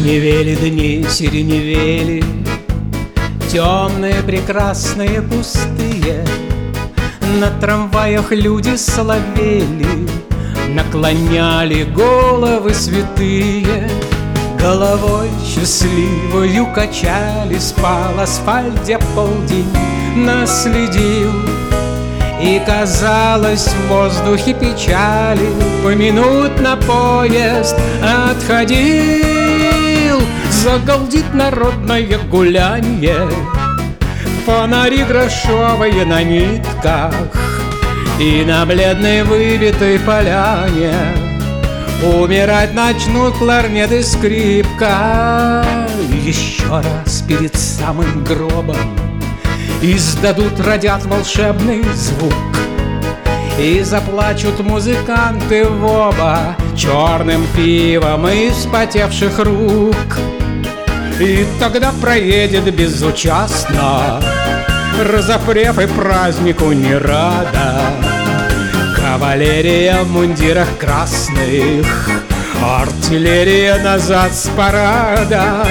Сиреневели дни, сиреневели, темные, прекрасные, пустые. На трамваях люди соловели, наклоняли головы святые. Головой счастливою качали, спал асфальт, где полдень наследил. И казалось, в воздухе печали, поминутно поезд отходил. Загалдит народное гулянье, фонари грошовые на нитках, и на бледной выбитой поляне умирать начнут кларнет и скрипка. Еще раз перед самым гробом издадут, родят волшебный звук, и заплачут музыканты в оба черным пивом из вспотевших рук. И тогда проедет безучастно, разопрев и празднику не рада, кавалерия в мундирах красных, артиллерия назад с парада.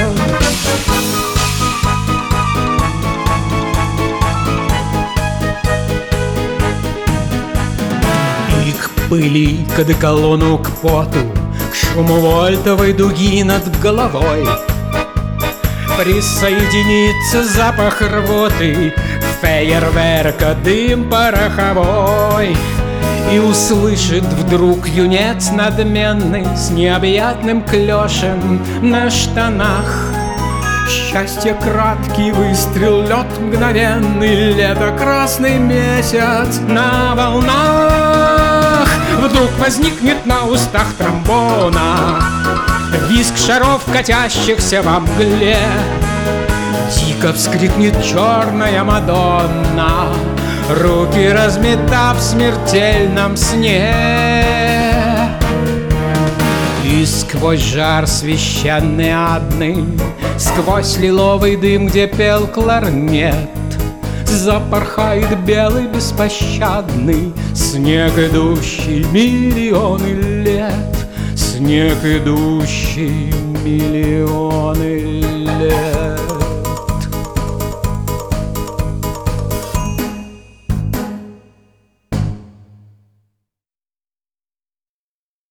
И к пыли, к одеколону, к поту, к шуму вольтовой дуги над головой присоединится запах рвоты, фейерверка, дым пороховой. И услышит вдруг юнец надменный с необъятным клешем на штанах: счастье краткий выстрел, лед мгновенный, лето красный месяц на волнах. Вдруг возникнет на устах тромбона визг шаров, катящихся во мгле. Дико вскрикнет черная Мадонна, руки разметав в смертельном сне. И сквозь жар священный адный, сквозь лиловый дым, где пел кларнет, запорхает белый беспощадный снег, идущий миллионы лет. Снег, идущий миллионы лет.